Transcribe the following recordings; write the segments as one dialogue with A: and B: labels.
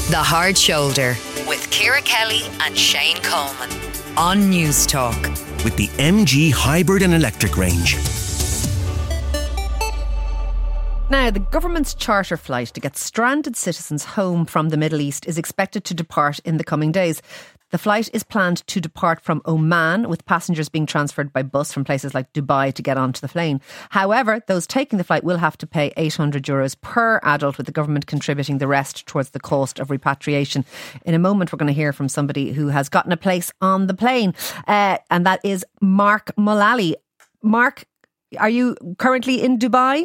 A: The Hard Shoulder with Ciara Kelly and Shane Coleman on News Talk.
B: With the MG hybrid and electric range.
C: Now, the government's charter flight to get stranded citizens home from the Middle East is expected to depart in the coming days. The flight is planned to depart from Oman, with passengers being transferred by bus from places like Dubai to get onto the plane. However, those taking the flight will have to pay €800 per adult, with the government contributing the rest towards the cost of repatriation. In a moment, we're going to hear from somebody who has gotten a place on the plane, and that is Mark Mullally. Mark, are you currently in Dubai?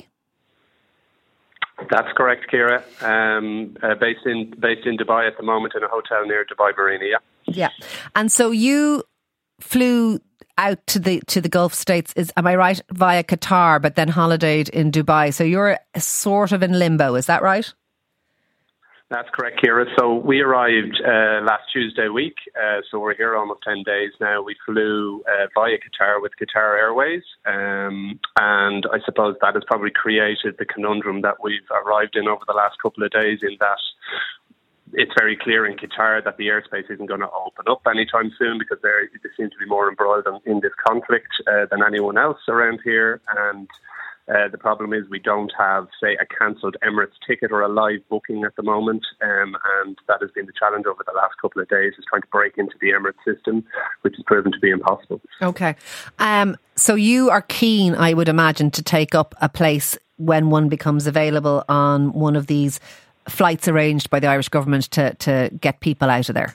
D: That's correct, Ciara. Based in Dubai at the moment in a hotel near Dubai Marina.
C: Yeah, and so you flew out to the Gulf states, am I right, via Qatar, but then holidayed in Dubai. So you're sort of in limbo, is that right?
D: That's correct, Ciara. So we arrived last Tuesday week. So we're here almost 10 days now. We flew via Qatar with Qatar Airways. And I suppose that has probably created the conundrum that we've arrived in over the last couple of days, in that it's very clear in Qatar that the airspace isn't going to open up anytime soon, because they seem to be more embroiled in this conflict than anyone else around here. And the problem is we don't have, say, a cancelled Emirates ticket or a live booking at the moment, and that has been the challenge over the last couple of days, is trying to break into the Emirates system, which has proven to be impossible. Okay.
C: So you are keen, I would imagine, to take up a place when one becomes available on one of these flights arranged by the Irish government to get people out of there.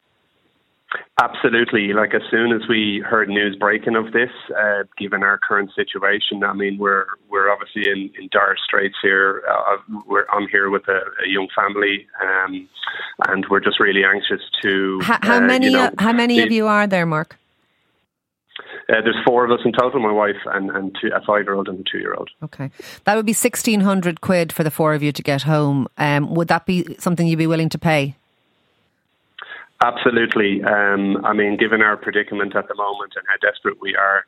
D: Absolutely. Like, as soon as we heard news breaking of this, given our current situation, I mean, we're obviously in dire straits here. I'm here with a young family, and we're just really anxious to.
C: How many of you are there, Mark?
D: There's 4 of us in total, my wife and a 5-year-old and a 2-year-old.
C: Okay. That would be £1,600 for the 4 of you to get home. Would that be something you'd be willing to pay?
D: Absolutely. I mean, given our predicament at the moment and how desperate we are,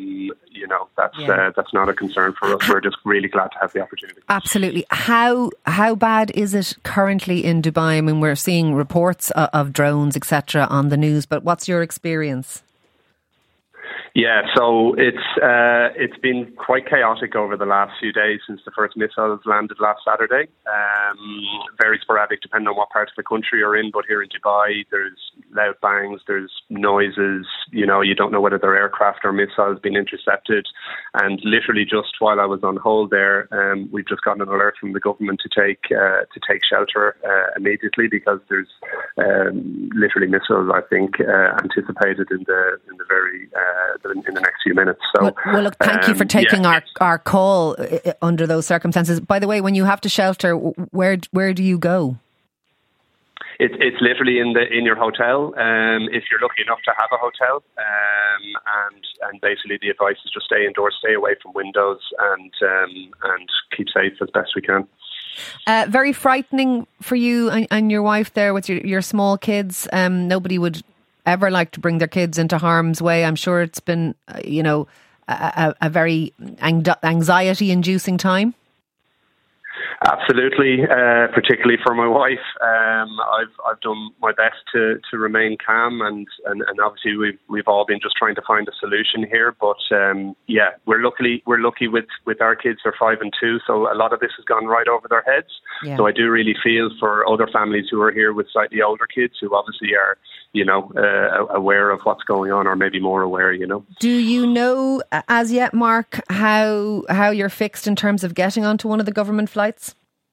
D: that's not a concern for us. We're just really glad to have the opportunity.
C: Absolutely. How bad is it currently in Dubai? I mean, we're seeing reports of drones, etc., on the news, but what's your experience?
D: Yeah, so it's been quite chaotic over the last few days since the first missiles landed last Saturday. Very sporadic, depending on what part of the country you're in. But here in Dubai, there's loud bangs, there's noises. You don't know whether they're aircraft or missiles being intercepted. And literally, just while I was on hold there, we've just gotten an alert from the government to take shelter immediately, because there's literally missiles, I think, anticipated in the next few minutes. So,
C: well, look, thank you for taking our call under those circumstances. By the way, when you have to shelter, where do you go?
D: It's literally in your hotel, if you're lucky enough to have a hotel, and basically the advice is just stay indoors, stay away from windows, and keep safe as best we can.
C: Very frightening for you and your wife there with your small kids. Nobody would ever like to bring their kids into harm's way. I'm sure it's been, a very anxiety-inducing time.
D: Absolutely, particularly for my wife. I've done my best to remain calm, and obviously we've all been just trying to find a solution here. But we're lucky with our kids. They're 5 and 2, so a lot of this has gone right over their heads. Yeah. So I do really feel for other families who are here with slightly older kids, who obviously are aware of what's going on, or maybe more aware.
C: Do you know as yet, Mark, how you're fixed in terms of getting onto one of the government flights?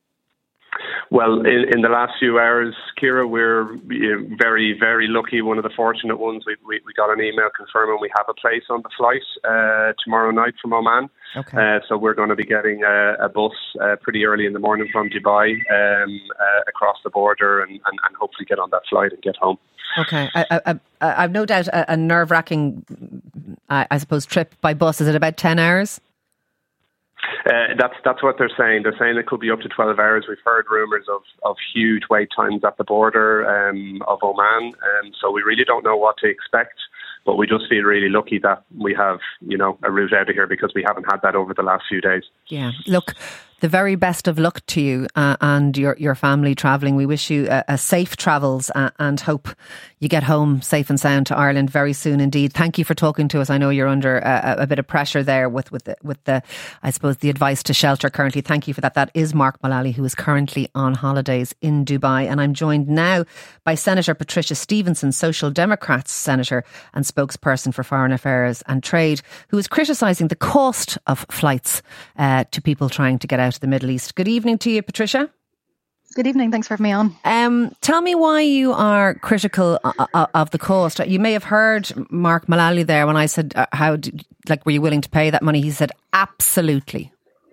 D: Well, in the last few hours, Ciara, we're very, very lucky. One of the fortunate ones. We got an email confirming we have a place on the flight tomorrow night from Oman. Okay. So we're going to be getting a bus pretty early in the morning from Dubai across the border and hopefully get on that flight and get home.
C: Okay. I've no doubt a nerve-wracking, I suppose, trip by bus. Is it about 10 hours?
D: That's what they're saying. They're saying it could be up to 12 hours. We've heard rumours of huge wait times at the border of Oman, so we really don't know what to expect. But we just feel really lucky that we have, a route out of here, because we haven't had that over the last few days.
C: Yeah. Look, the very best of luck to you and your family travelling. We wish you a safe travels and hope you get home safe and sound to Ireland very soon indeed. Thank you for talking to us. I know you're under a bit of pressure there with the I suppose the advice to shelter currently. Thank you for that. That is Mark Mullally, who is currently on holidays in Dubai. And I'm joined now by Senator Patricia Stevenson, Social Democrats Senator and spokesperson for Foreign Affairs and Trade, who is criticising the cost of flights to people trying to get out of the Middle East. Good evening to you, Patricia.
E: Good evening. Thanks for having me on.
C: Tell me why you are critical of the cost. You may have heard Mark Mullally there when I said, were you willing to pay that money? He said, absolutely.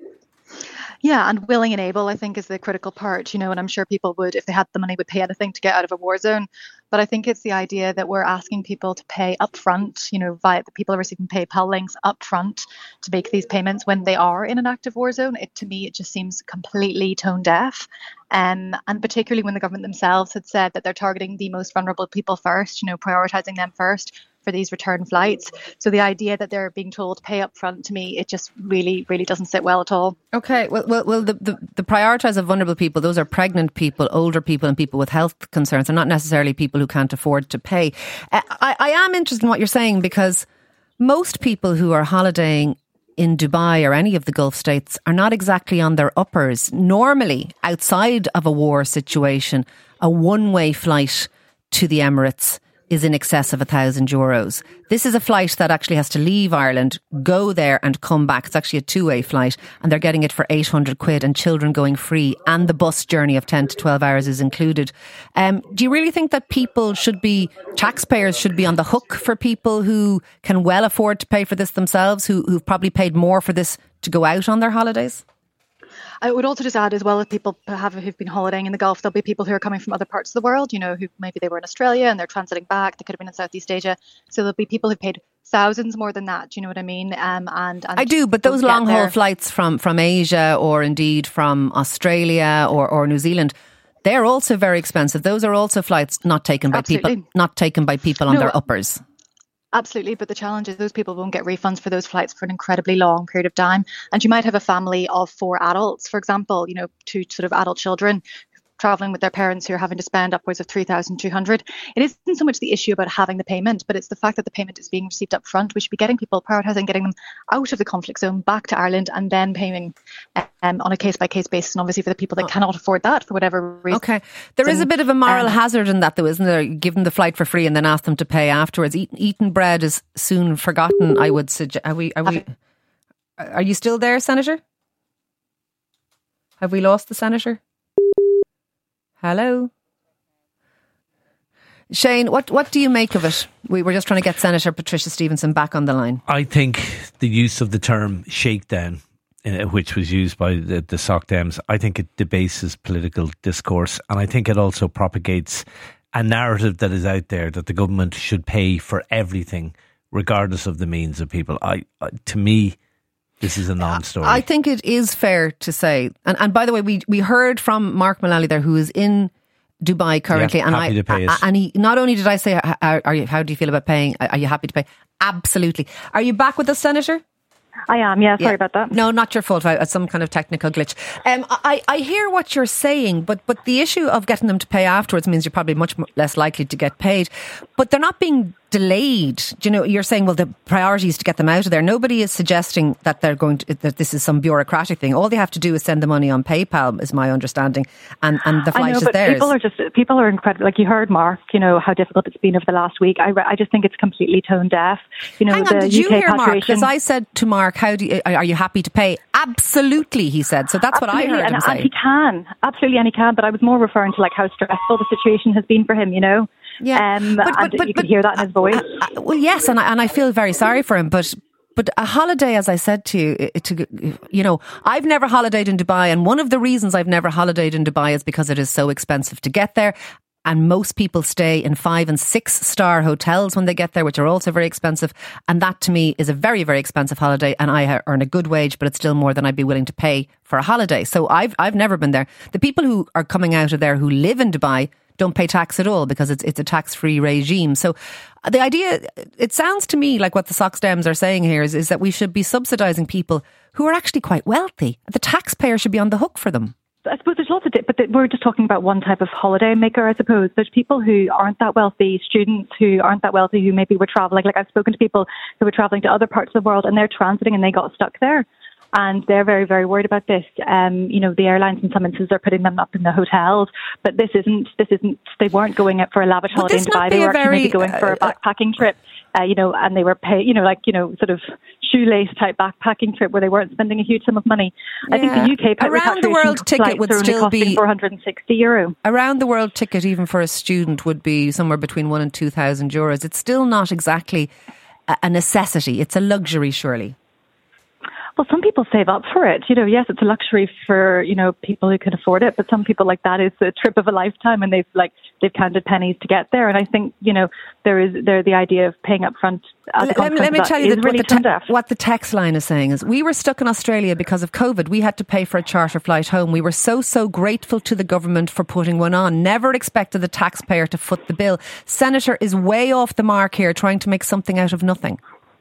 E: Yeah, and willing and able, I think, is the critical part, and I'm sure people would, if they had the money, would pay anything to get out of a war zone. But I think it's the idea that we're asking people to pay upfront, via the people are receiving PayPal links upfront to make these payments when they are in an active war zone. To me, it just seems completely tone deaf. And particularly when the government themselves had said that they're targeting the most vulnerable people first, prioritising them first for these return flights. So the idea that they're being told to pay up front, to me, it just really, really doesn't sit well at all. Okay,
C: well, the prioritise of vulnerable people, those are pregnant people, older people and people with health concerns, and not necessarily people who can't afford to pay. I am interested in what you're saying, because most people who are holidaying in Dubai or any of the Gulf states are not exactly on their uppers. Normally, outside of a war situation, a one-way flight to the Emirates is in excess of €1,000. This is a flight that actually has to leave Ireland, go there and come back. It's actually a two-way flight, and they're getting it for £800 and children going free, and the bus journey of 10 to 12 hours is included. Do you really think that taxpayers should be on the hook for people who can well afford to pay for this themselves, who've probably paid more for this to go out on their holidays?
E: I would also just add as well, if people who've been holidaying in the Gulf, there'll be people who are coming from other parts of the world, who maybe they were in Australia and they're transiting back. They could have been in Southeast Asia. So there'll be people who've paid thousands more than that. Do you know what I mean? And
C: I do, but those long haul flights from Asia or indeed from Australia or New Zealand, they're also very expensive. Those are also flights not taken by people on their uppers.
E: Absolutely, but the challenge is those people won't get refunds for those flights for an incredibly long period of time. And you might have a family of 4 adults, for example, 2 sort of adult children travelling with their parents who are having to spend upwards of $3,200. It isn't so much the issue about having the payment, but it's the fact that the payment is being received up front. We should be getting people, prioritising getting them out of the conflict zone back to Ireland, and then paying on a case-by-case basis. And obviously for the people that cannot afford that for whatever reason.
C: Okay. There is a bit of a moral hazard in that though, isn't there? Give them the flight for free and then ask them to pay afterwards. Eaten bread is soon forgotten, I would suggest. Are you still there, Senator? Have we lost the Senator? Hello? Shane, what do you make of it? We were just trying to get Senator Patricia Stevenson back on the line.
F: I think the use of the term shakedown, which was used by the Soc Dems, I think it debases political discourse, and I think it also propagates a narrative that is out there that the government should pay for everything, regardless of the means of people. To me, this is a non-story. I think it is fair to say, and by the way, we heard from Mark Mullally there, who is in Dubai currently, and he not only did I say, how do you feel about paying? Are you happy to pay? Absolutely. Are you back with us, Senator?
E: I am, yeah. Sorry about that.
C: No, not your fault. Some kind of technical glitch. I hear what you're saying, but the issue of getting them to pay afterwards means you're probably much less likely to get paid. But they're not being delayed. You're saying, well, the priority is to get them out of there. Nobody is suggesting that that this is some bureaucratic thing. All they have to do is send the money on PayPal, is my understanding, and the flight is theirs.
E: People are incredible. Like you heard, Mark, how difficult it's been over the last week. I just think it's completely tone deaf.
C: Hang on, did you hear Mark? Because I said to Mark, are you happy to pay? Absolutely, he said. So that's what I heard him say.
E: And he can, absolutely, and he can. But I was more referring to how stressful the situation has been for him.
C: Yeah,
E: but you can hear that in his voice.
C: Well, yes, and I feel very sorry for him, but a holiday, as I said to you, I've never holidayed in Dubai, and one of the reasons I've never holidayed in Dubai is because it is so expensive to get there. And most people stay in 5- and 6-star hotels when they get there, which are also very expensive. And that to me is a very, very expensive holiday. And I earn a good wage, but it's still more than I'd be willing to pay for a holiday. So I've never been there. The people who are coming out of there who live in Dubai don't pay tax at all because it's a tax-free regime. So the idea, it sounds to me like what the Soc Dems are saying here is that we should be subsidising people who are actually quite wealthy. The taxpayer should be on the hook for them.
E: I suppose there's lots of but we're just talking about one type of holiday maker, I suppose. There's people who aren't that wealthy, students who aren't that wealthy, who maybe were travelling. Like I've spoken to people who were travelling to other parts of the world and they're transiting and they got stuck there. And they're very, very worried about this. The airlines in some instances are putting them up in the hotels, but this isn't, they weren't going out for a lavish holiday in Dubai. They were actually maybe going for a backpacking trip, and they were sort of shoelace type backpacking trip where they weren't spending a huge sum of money.
C: Yeah.
E: I think the UK
C: around the world ticket would still be
E: €460.
C: Around the world ticket, even for a student, would be somewhere between €1,000 and €2,000. It's still not exactly a necessity. It's a luxury, surely.
E: Well, some people save up for it. Yes, it's a luxury for, people who can afford it, but some people like that is the trip of a lifetime and they've counted pennies to get there. And I think, there's the idea of paying up front.
C: Let me tell you what the text line is saying is, we were stuck in Australia because of COVID. We had to pay for a charter flight home. We were so grateful to the government for putting one on. Never expected the taxpayer to foot the bill. Senator is way off the mark here, trying to make something out of nothing.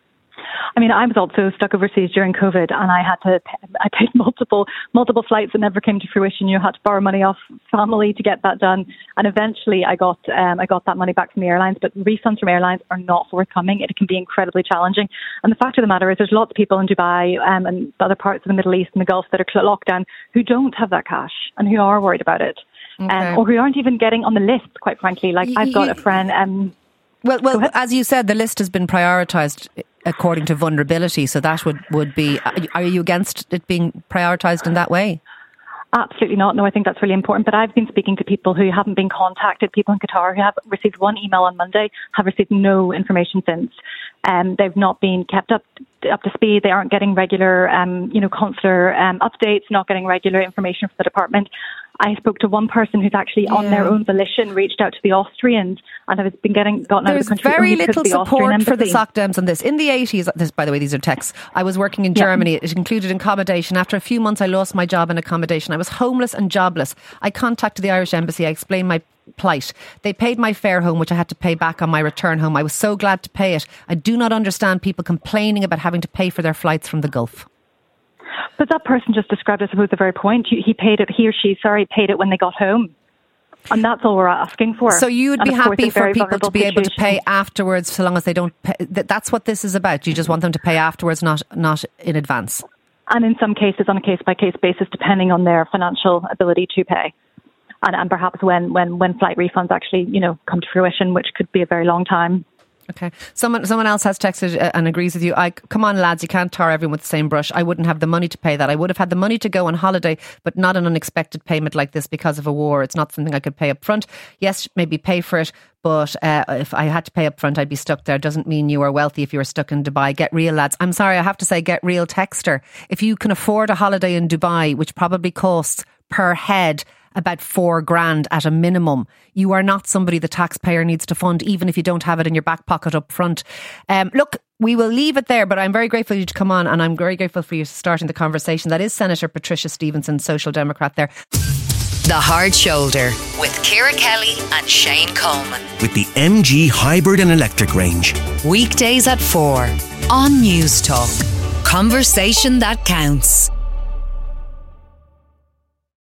E: I mean, I was also stuck overseas during COVID and I paid multiple flights that never came to fruition. You had to borrow money off family to get that done. And eventually I got that money back from the airlines, but refunds from airlines are not forthcoming. It can be incredibly challenging. And the fact of the matter is there's lots of people in Dubai and other parts of the Middle East and the Gulf that are locked down who don't have that cash and who are worried about it. Okay. Or who aren't even getting on the list, quite frankly. Like I've got a friend...
C: Well, as you said, the list has been prioritised according to vulnerability. So that would be... Are you against it being prioritised in that way?
E: Absolutely not. No, I think that's really important. But I've been speaking to people who haven't been contacted, people in Qatar who have received one email on Monday, have received no information since. They've not been kept up to speed. They aren't getting regular, consular updates, not getting regular information from the department. I spoke to one person who's actually on their own volition reached out to the Austrians and has been gotten out of the country.
C: There's very little support for the Soc Dems on this. In the 80s, by the way, these are texts, I was working in Germany. It included accommodation. After a few months, I lost my job in accommodation. I was homeless and jobless. I contacted the Irish Embassy. I explained my plight. They paid my fare home, which I had to pay back on my return home. I was so glad to pay it. I do not understand people complaining about having to pay for their flights from the Gulf.
E: But that person just described, I suppose, the very point. He paid it when they got home. And that's all we're asking for.
C: So you would be happy for people to be able to pay afterwards so long as they don't pay. That's what this is about. You just want them to pay afterwards, not in advance.
E: And in some cases, on a case-by-case basis, depending on their financial ability to pay. And perhaps when flight refunds actually, come to fruition, which could be a very long time.
C: Okay. Someone else has texted and agrees with you. Come on, lads, you can't tar everyone with the same brush. I wouldn't have the money to pay that. I would have had the money to go on holiday, but not an unexpected payment like this because of a war. It's not something I could pay up front. Yes, maybe pay for it, but if I had to pay up front, I'd be stuck there. Doesn't mean you are wealthy if you were stuck in Dubai. Get real, lads. I'm sorry, I have to say, get real, texter. If you can afford a holiday in Dubai, which probably costs per head about $4,000 at a minimum, you are not somebody the taxpayer needs to fund, even if you don't have it in your back pocket up front. Look, we will leave it there, but I'm very grateful for you to come on, and I'm very grateful for you starting the conversation. That is Senator Patricia Stevenson, Social Democrat there.
A: The Hard Shoulder with Ciara Kelly and Shane Coleman.
B: With the MG Hybrid and Electric range.
A: Weekdays at 4 on News Talk. Conversation that counts.